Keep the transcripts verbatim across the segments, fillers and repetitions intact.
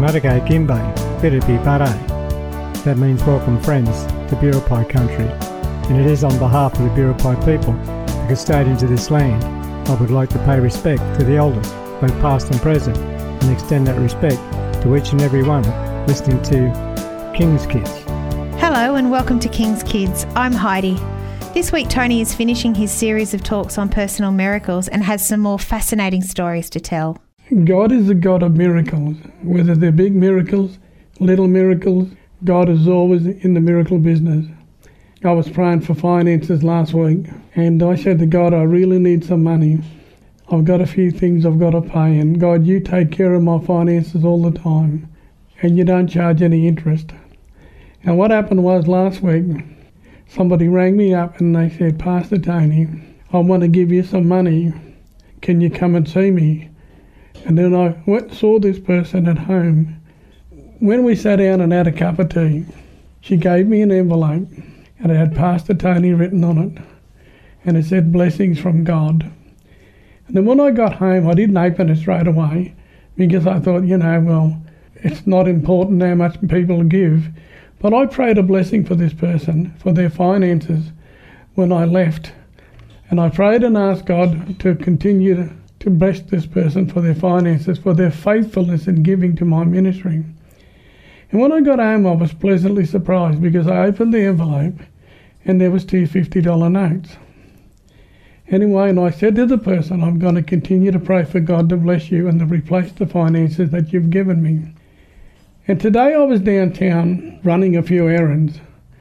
Maragay Gimbay, Biripi Bare. That means welcome friends to Biripi country, and it is on behalf of the Biripi people, the custodians of this land. I would like to pay respect to the elders, both past and present, and extend that respect to each and every one listening to King's Kids. Hello and welcome to King's Kids. I'm Heidi. This week Tony is finishing his series of talks on personal miracles and has some more fascinating stories to tell. God is a God of miracles. Whether they're big miracles, little miracles, God is always in the miracle business. I was praying for finances last week, and I said to God, I really need some money. I've got a few things I've got to pay, and God, you take care of my finances all the time, and you don't charge any interest. And what happened was last week, somebody rang me up and they said, Pastor Tony, I want to give you some money. Can you come and see me? And then I went and saw this person at home. When we sat down and had a cup of tea, she gave me an envelope and it had Pastor Tony written on it. And it said, blessings from God. And then when I got home, I didn't open it straight away because I thought, you know, well, it's not important how much people give. But I prayed a blessing for this person, for their finances, when I left. And I prayed and asked God to continue to, to bless this person for their finances, for their faithfulness in giving to my ministry. And when I got home, I was pleasantly surprised because I opened the envelope and there was two fifty dollar notes. Anyway, and I said to the person, I'm going to continue to pray for God to bless you and to replace the finances that you've given me. And today I was downtown running a few errands,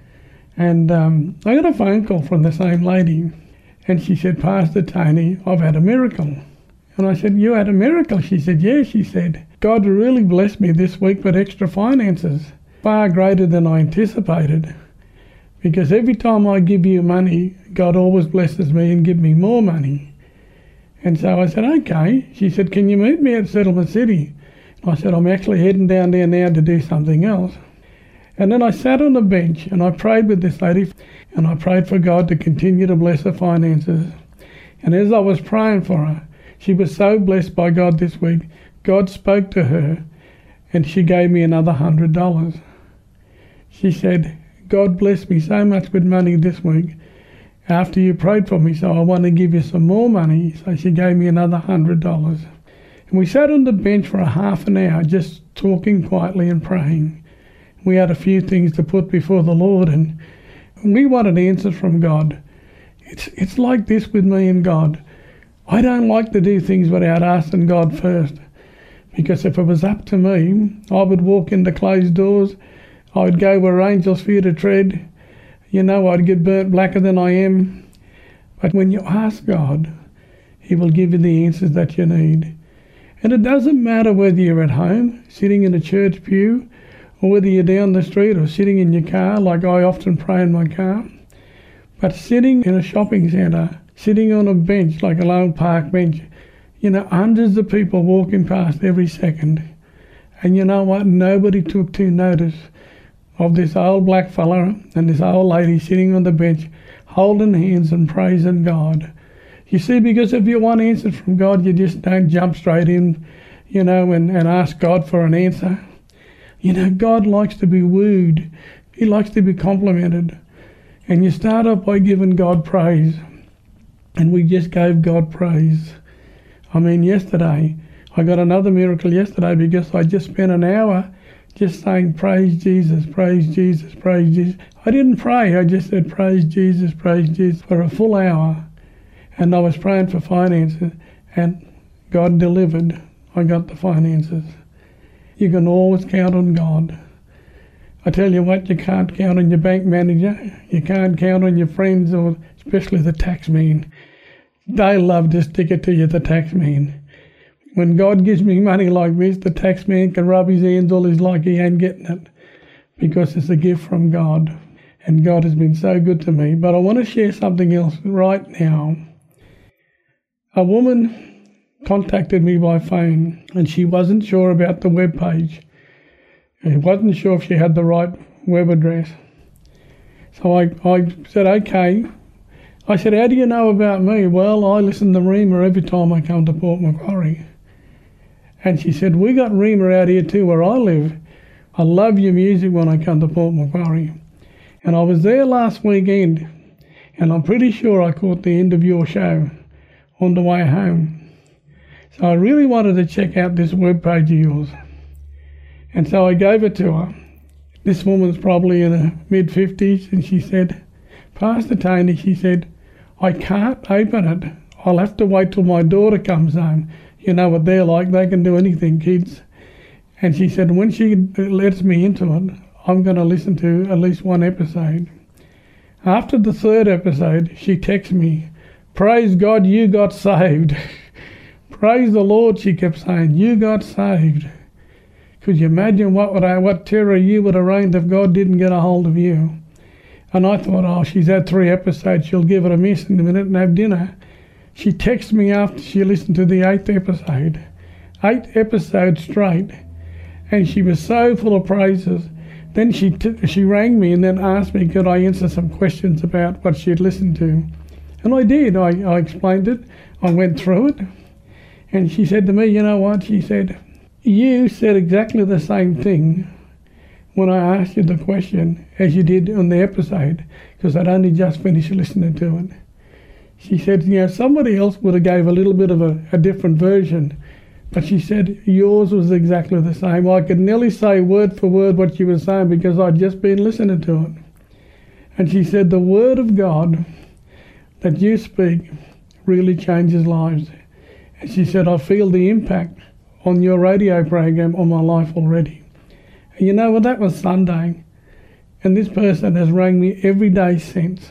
and um, I got a phone call from the same lady, and she said, Pastor Tony, I've had a miracle. And I said, you had a miracle? She said, yeah. She said, God really blessed me this week with extra finances, far greater than I anticipated, because every time I give you money, God always blesses me and gives me more money. And so I said, okay. She said, can you meet me at Settlement City? I said, I'm actually heading down there now to do something else. And then I sat on the bench and I prayed with this lady, and I prayed for God to continue to bless her finances. And as I was praying for her, she was so blessed by God this week. God spoke to her and she gave me another one hundred dollars. She said, God blessed me so much with money this week after you prayed for me, so I want to give you some more money. So she gave me another one hundred dollars. And we sat on the bench for a half an hour just talking quietly and praying. We had a few things to put before the Lord, and we wanted answers from God. It's it's like this with me and God. I don't like to do things without asking God first, because if it was up to me, I would walk into closed doors. I would go where angels fear to tread. You know, I'd get burnt blacker than I am. But when you ask God, He will give you the answers that you need. And it doesn't matter whether you're at home, sitting in a church pew, or whether you're down the street or sitting in your car, like I often pray in my car. But sitting in a shopping centre, sitting on a bench, like a long park bench, you know, hundreds of people walking past every second. And you know what? Nobody took to notice of this old black fella and this old lady sitting on the bench, holding hands and praising God. You see, because if you want answers from God, you just don't jump straight in, you know, and, and ask God for an answer. You know, God likes to be wooed. He likes to be complimented. And you start off by giving God praise. And we just gave God praise. I mean, yesterday, I got another miracle yesterday because I just spent an hour just saying, praise Jesus, praise Jesus, praise Jesus. I didn't pray. I just said, praise Jesus, praise Jesus for a full hour. And I was praying for finances, and God delivered. I got the finances. You can always count on God. I tell you what, you can't count on your bank manager. You can't count on your friends, or especially the tax man. They love to stick it to you, the tax man. When God gives me money like this, the tax man can rub his hands all his like he ain't getting it, because it's a gift from God. And God has been so good to me. But I want to share something else right now. A woman contacted me by phone, and she wasn't sure about the web page. She wasn't sure if she had the right web address. So I, I said, okay. I said, how do you know about me? Well, I listen to Rhema every time I come to Port Macquarie. And she said, we got Rhema out here too where I live. I love your music when I come to Port Macquarie. And I was there last weekend, and I'm pretty sure I caught the end of your show on the way home. So I really wanted to check out this webpage of yours. And so I gave it to her. This woman's probably in her mid-fifties, and she said, Pastor Tony, she said, I can't open it. I'll have to wait till my daughter comes home. You know what they're like, they can do anything, kids. And she said, when she lets me into it, I'm going to listen to at least one episode. After the third episode, she texted me, praise God, you got saved. Praise the Lord, she kept saying, you got saved. Could you imagine what would I, what terror you would have reigned if God didn't get a hold of you? And I thought, oh, she's had three episodes, she'll give it a miss in a minute and have dinner. She texted me after she listened to the eighth episode, eight episodes straight, and she was so full of praises. Then she t- she rang me and then asked me could I answer some questions about what she had listened to. And I did. I, I explained it. I went through it. And she said to me, you know what? She said, you said exactly the same thing when I asked you the question as you did on the episode, because I'd only just finished listening to it. She said, you know, somebody else would have gave a little bit of a, a different version. But she said yours was exactly the same. I could nearly say word for word what you were saying because I'd just been listening to it. And she said the word of God that you speak really changes lives. And she said, I feel the impact on your radio program on my life already. And you know, well, that was Sunday. And this person has rang me every day since.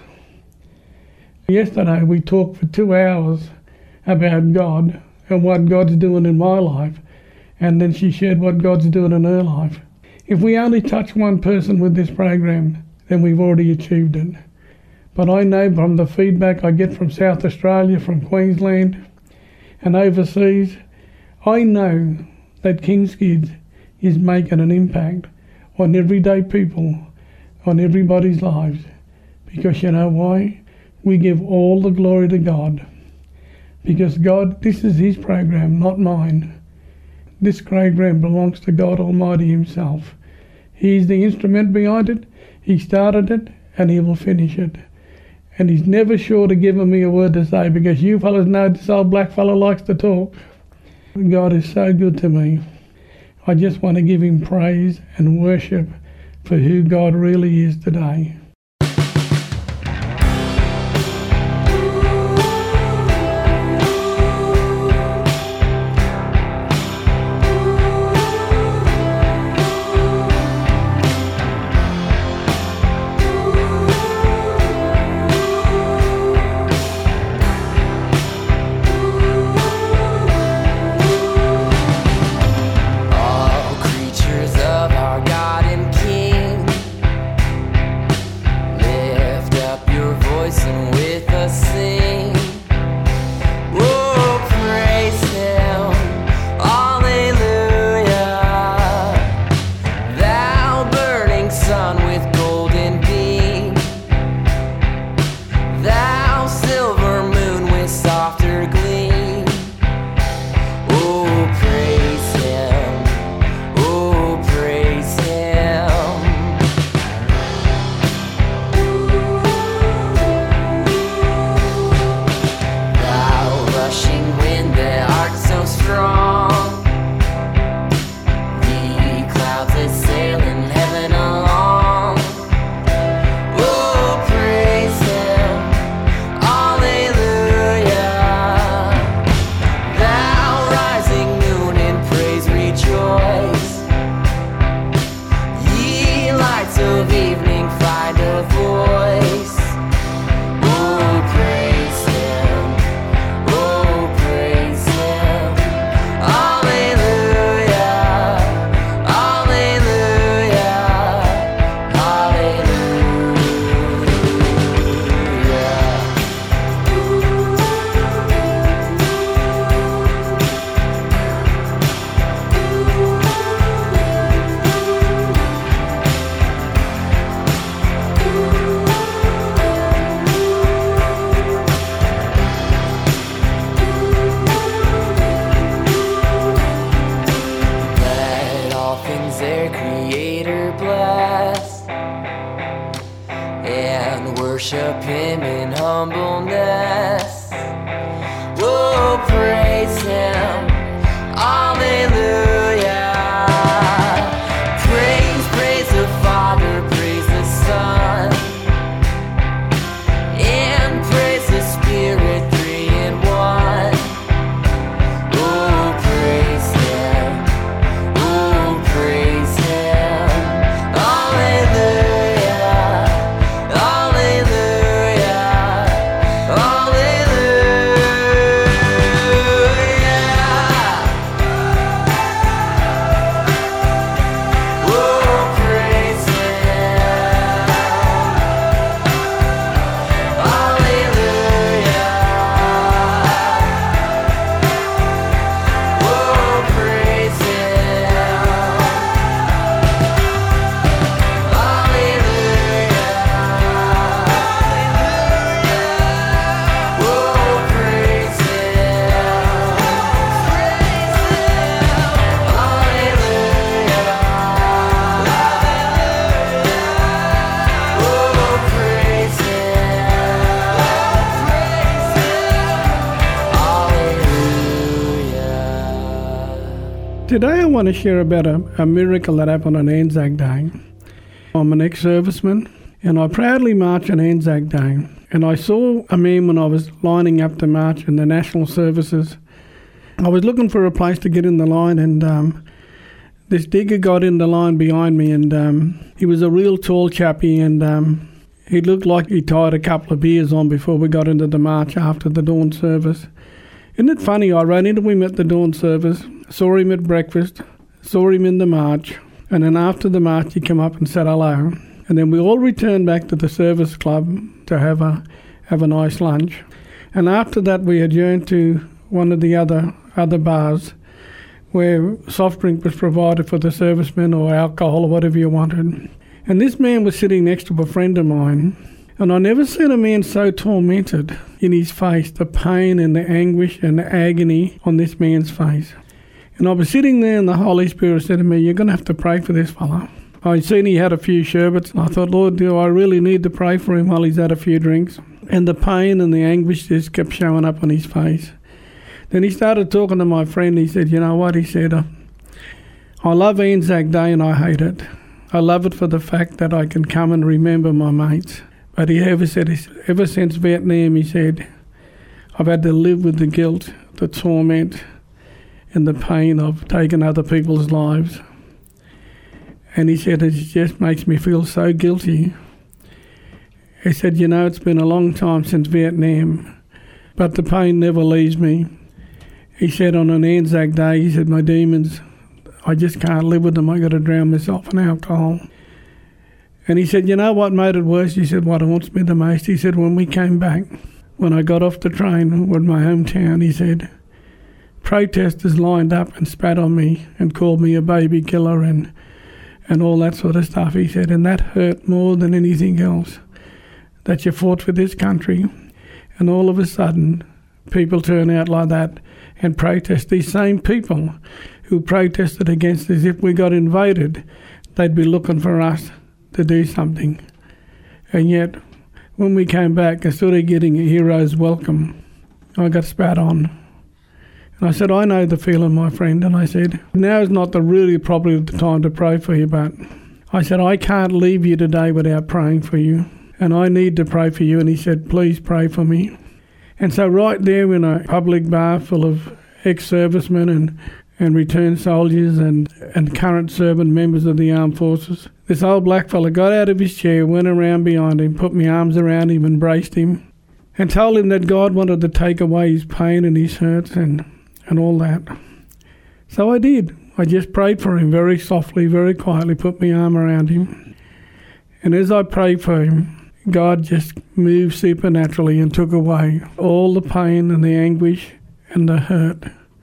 Yesterday we talked for two hours about God and what God's doing in my life, and then she shared what God's doing in her life. If we only touch one person with this program, then we've already achieved it. But I know from the feedback I get from South Australia, from Queensland, and overseas, I know that King's Kids is making an impact on everyday people, on everybody's lives. Because you know why? We give all the glory to God. Because God, this is his program, not mine. This program belongs to God Almighty himself. He's the instrument behind it. He started it and he will finish it. And he's never short of giving me a word to say, because you fellas know this old black fella likes to talk. God is so good to me. I just want to give him praise and worship for who God really is today. worship Him in humbleness. Oh, praise Him, hallelujah. Praise, praise the Father, praise the Son, and praise the Spirit, three in one. Oh, praise Him, oh, praise Him, hallelujah, hallelujah, hallelujah. Oh, praise Him, hallelujah. Oh, praise Him, hallelujah. Oh, praise Him, hallelujah. Today I want to share about a, a miracle that happened on Anzac Day. I'm an ex-serviceman and I proudly march on Anzac Day. And I saw a man when I was lining up to march in the national services. I was looking for a place to get in the line, and um, this digger got in the line behind me, and um, he was a real tall chappie, and um, he looked like he tied a couple of beers on before we got into the march after the dawn service. Isn't it funny, I ran into him at the dawn service, saw him at breakfast, saw him in the march, and then after the march he came up and said hello. And then we all returned back to the service club to have a have a nice lunch. And after that we adjourned to one of the other other bars where soft drink was provided for the servicemen, or alcohol or whatever you wanted. And this man was sitting next to a friend of mine, and I never seen a man so tormented in his face, the pain and the anguish and the agony on this man's face. And I was sitting there and the Holy Spirit said to me, "You're going to have to pray for this fella." I seen he had a few sherbets, and I thought, Lord, do I really need to pray for him while he's had a few drinks? And the pain and the anguish just kept showing up on his face. Then he started talking to my friend. He said, "You know what?" He said, uh, "I love Anzac Day and I hate it. I love it for the fact that I can come and remember my mates." But he ever said, ever since Vietnam, he said, "I've had to live with the guilt, the torment, and the pain of taking other people's lives." And he said, "It just makes me feel so guilty." He said, "You know, it's been a long time since Vietnam, but the pain never leaves me." He said, on an Anzac Day, he said, "My demons, I just can't live with them. I got to drown myself in alcohol." And he said, "You know what made it worse?" He said, "What haunts me the most?" He said, "When we came back, when I got off the train with my hometown," he said, "protesters lined up and spat on me and called me a baby killer and and all that sort of stuff." He said, "And that hurt more than anything else, that you fought for this country, and all of a sudden people turn out like that and protest." These same people who protested against us, if we got invaded, they'd be looking for us to do something. And yet, when we came back, instead of getting a hero's welcome, I got spat on. And I said, "I know the feeling, my friend." And I said, "Now is not the really probably the time to pray for you, but," I said, "I can't leave you today without praying for you. And I need to pray for you." And he said, "Please pray for me." And so right there in a public bar full of ex-servicemen and, and returned soldiers and, and current serving members of the armed forces, this old black fella got out of his chair, went around behind him, put my arms around him, embraced him, and told him that God wanted to take away his pain and his hurts and, and all that. So I did. I just prayed for him very softly, very quietly, put my arm around him. And as I prayed for him, God just moved supernaturally and took away all the pain and the anguish and the hurt.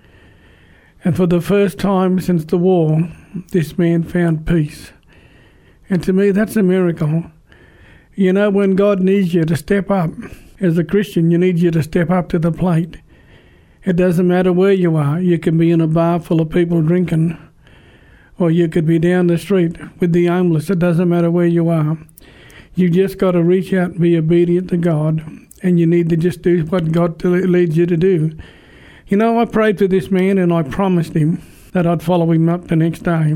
And for the first time since the war, this man found peace. And to me, that's a miracle. You know, when God needs you to step up, as a Christian, you need you to step up to the plate. It doesn't matter where you are. You can be in a bar full of people drinking, or you could be down the street with the homeless. It doesn't matter where you are. You just got to reach out and be obedient to God, and you need to just do what God leads you to do. You know, I prayed for this man, and I promised him that I'd follow him up the next day.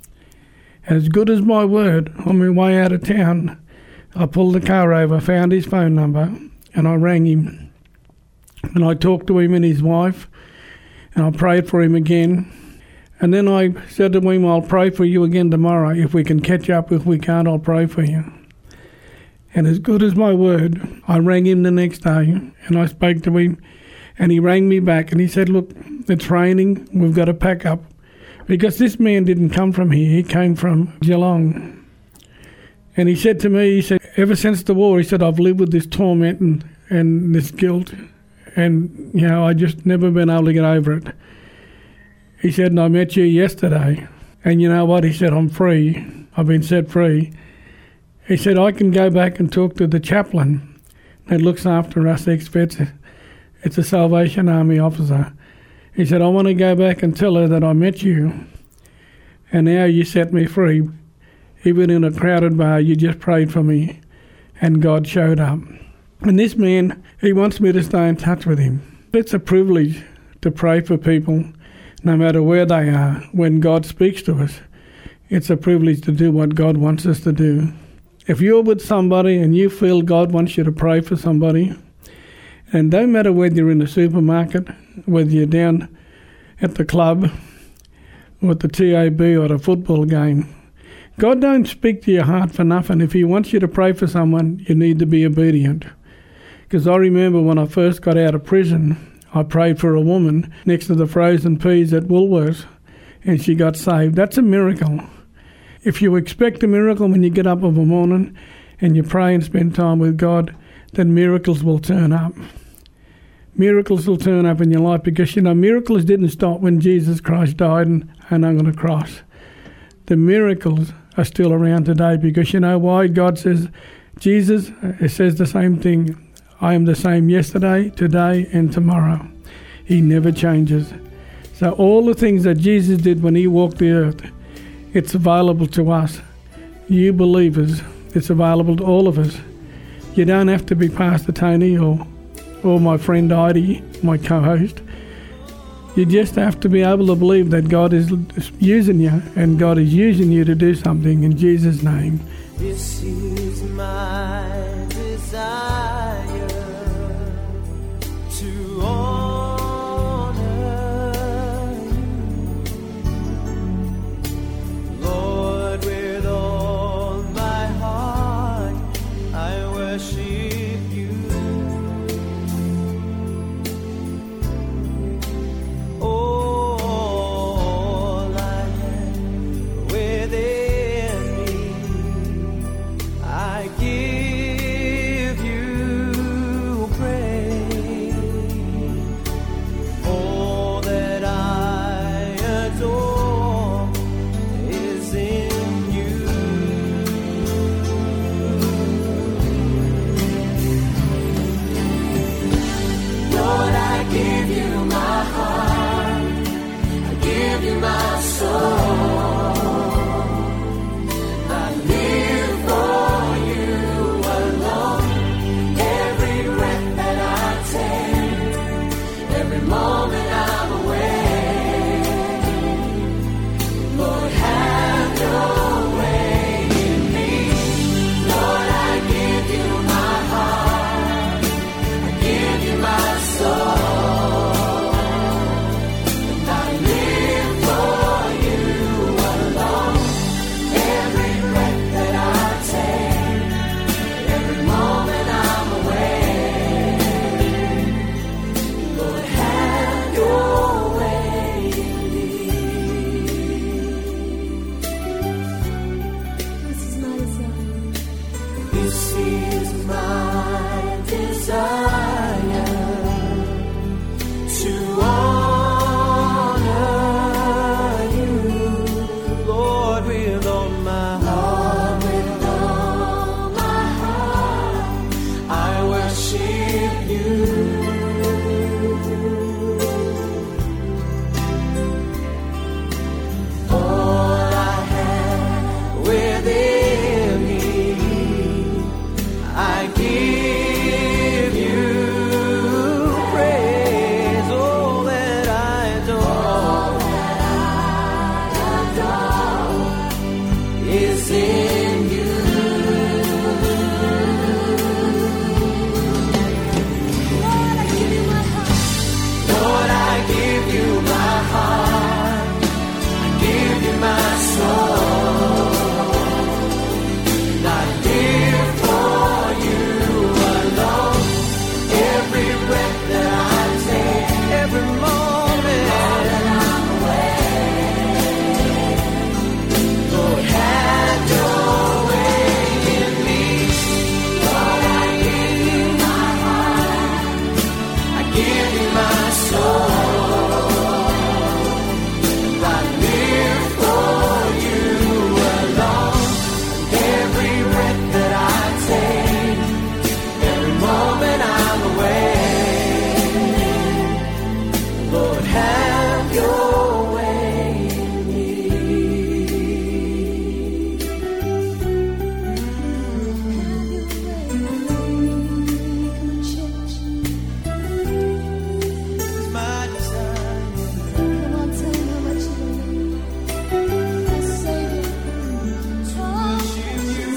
As good as my word, on my way out of town, I pulled the car over, found his phone number, and I rang him. And I talked to him and his wife, and I prayed for him again. And then I said to him, I'll pray for you again tomorrow. If we can catch up, if we can't, I'll pray for you. And as good as my word, I rang him the next day, and I spoke to him, and he rang me back, and he said, look, it's raining, we've got to pack up. Because this man didn't come from here, he came from Geelong. And he said to me, he said, ever since the war, he said, I've lived with this torment and, and this guilt, and, you know, I just never been able to get over it. He said, and I met you yesterday, and you know what? He said, I'm free. I've been set free. He said, I can go back and talk to the chaplain that looks after us ex-vets. It's a Salvation Army officer. He said, I want to go back and tell her that I met you, and now you set me free. Even in a crowded bar, you just prayed for me, and God showed up. And this man, he wants me to stay in touch with him. It's a privilege to pray for people, no matter where they are. When God speaks to us, it's a privilege to do what God wants us to do. If you're with somebody and you feel God wants you to pray for somebody, and don't matter whether you're in the supermarket, whether you're down at the club, or at the T A B or the football game, God don't speak to your heart for nothing. If he wants you to pray for someone, you need to be obedient. Because I remember when I first got out of prison, I prayed for a woman next to the frozen peas at Woolworths, and she got saved. That's a miracle. If you expect a miracle when you get up of a morning and you pray and spend time with God, then miracles will turn up. Miracles will turn up in your life because, you know, miracles didn't stop when Jesus Christ died and hung on the cross. The miracles are still around today because, you know why? God says, Jesus, it says the same thing. I am the same yesterday, today, and tomorrow. He never changes. So all the things that Jesus did when he walked the earth, it's available to us. You believers, it's available to all of us. You don't have to be Pastor Tony or or my friend Heidi, my co-host. You just have to be able to believe that God is using you, and God is using you to do something in Jesus' name. This is my desire to honor you, Lord, with all my heart I worship you. All I have within me, I give you. your way in me. Have your way in me, church. It's my desire. Come on, tell me how much you love me. My Savior, trust you.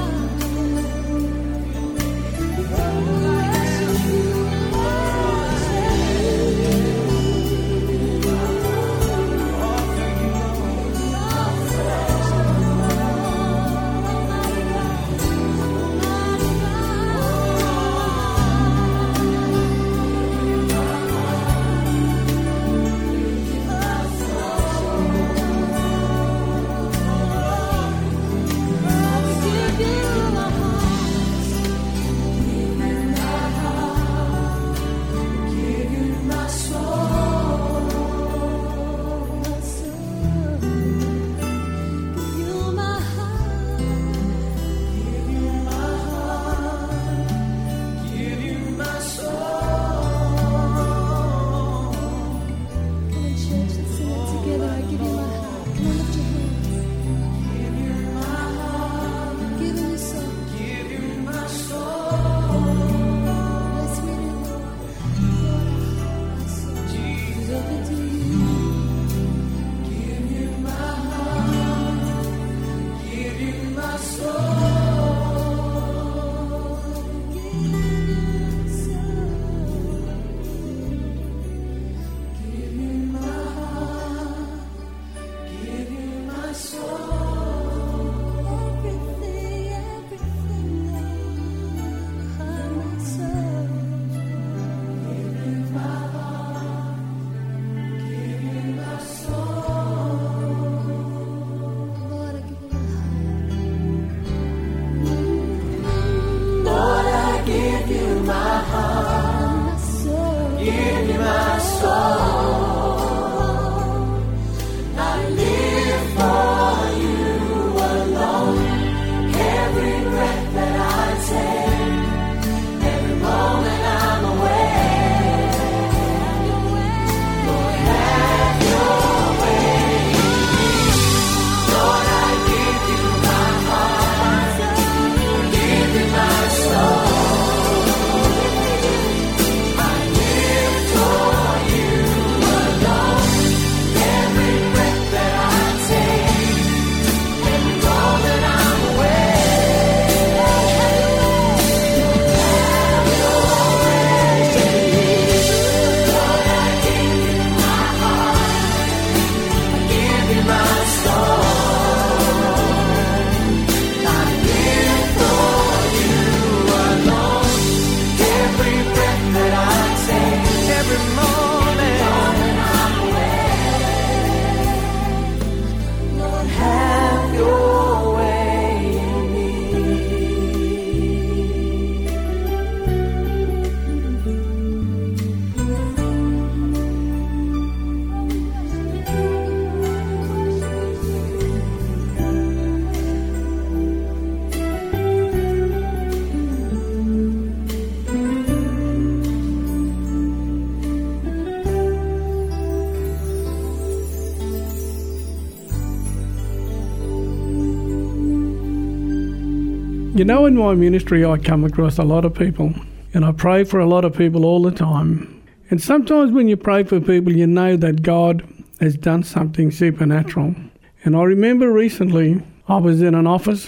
You know, in my ministry, I come across a lot of people, and I pray for a lot of people all the time. And sometimes when you pray for people, you know that God has done something supernatural. And I remember recently, I was in an office.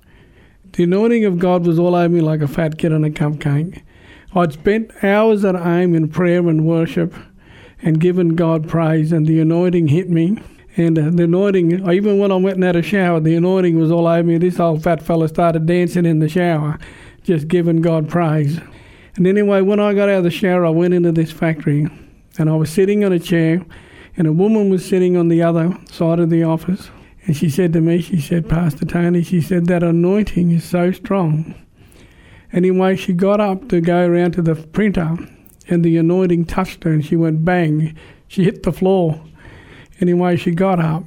The anointing of God was all over me like a fat kid on a cupcake. I'd spent hours at home in prayer and worship and given God praise, and the anointing hit me. And uh, the anointing, even when I went and had a shower, the anointing was all over me. This old fat fella started dancing in the shower, just giving God praise. And anyway, when I got out of the shower, I went into this factory, and I was sitting on a chair, and a woman was sitting on the other side of the office. And she said to me, she said, Pastor Tony, she said, that anointing is so strong. Anyway, she got up to go around to the printer, and the anointing touched her, and she went bang. She hit the floor. Anyway, she got up,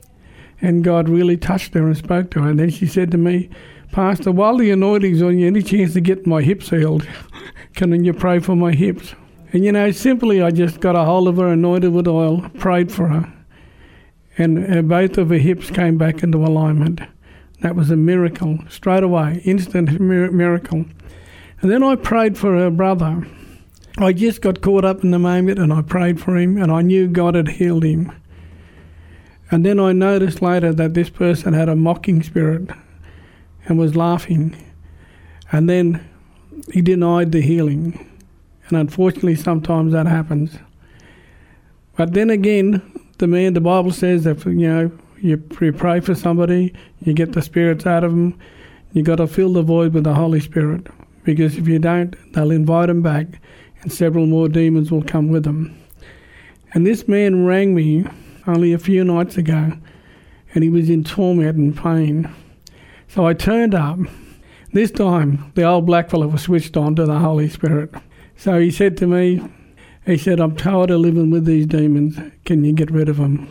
and God really touched her and spoke to her. And then she said to me, Pastor, while the anointing's on you, any chance to get my hips healed? Can you pray for my hips? And, you know, simply I just got a hold of her, anointed with oil, prayed for her. And uh, both of her hips came back into alignment. That was a miracle, straight away, instant mir- miracle. And then I prayed for her brother. I just got caught up in the moment and I prayed for him and I knew God had healed him. And then I noticed later that this person had a mocking spirit and was laughing. And then he denied the healing. And unfortunately, sometimes that happens. But then again, the man, the Bible says that, you know, you pray for somebody, you get the spirits out of them, you got to fill the void with the Holy Spirit. Because if you don't, they'll invite them back and several more demons will come with them. And this man rang me only a few nights ago and he was in torment and pain. So I turned up. This time, the old blackfellow was switched on to the Holy Spirit. So he said to me, he said, I'm tired of living with these demons. Can you get rid of them?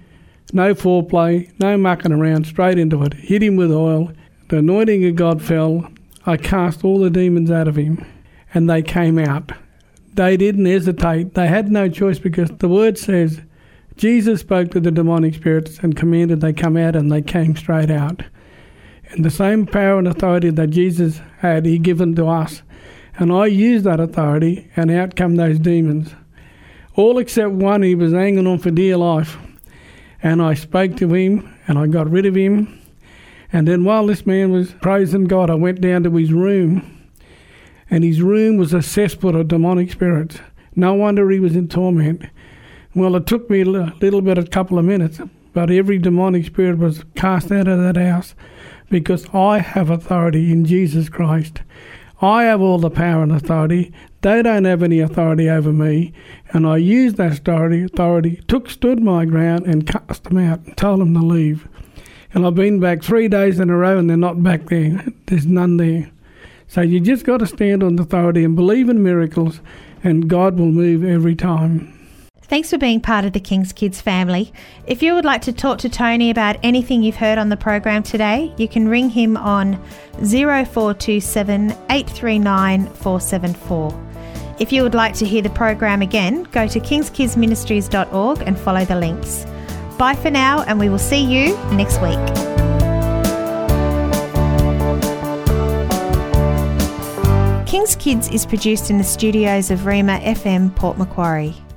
No foreplay, no mucking around, straight into it. Hit him with oil. The anointing of God fell. I cast all the demons out of him and they came out. They didn't hesitate. They had no choice because the word says Jesus spoke to the demonic spirits and commanded they come out and they came straight out. And the same power and authority that Jesus had, he given to us. And I used that authority and out come those demons. All except one, he was hanging on for dear life. And I spoke to him and I got rid of him. And then while this man was praising God, I went down to his room. And his room was a cesspool of demonic spirits. No wonder he was in torment. Well, it took me a little bit, a couple of minutes, but every demonic spirit was cast out of that house because I have authority in Jesus Christ. I have all the power and authority. They don't have any authority over me. And I used that authority, authority took, stood my ground and cast them out and told them to leave. And I've been back three days in a row and they're not back there. There's none there. So you just got to stand on authority and believe in miracles and God will move every time. Thanks for being part of the King's Kids family. If you would like to talk to Tony about anything you've heard on the program today, you can ring him on zero four two seven, eight three nine, four seven four. If you would like to hear the program again, go to kings kids ministries dot org and follow the links. Bye for now, and we will see you next week. King's Kids is produced in the studios of Rima F M Port Macquarie.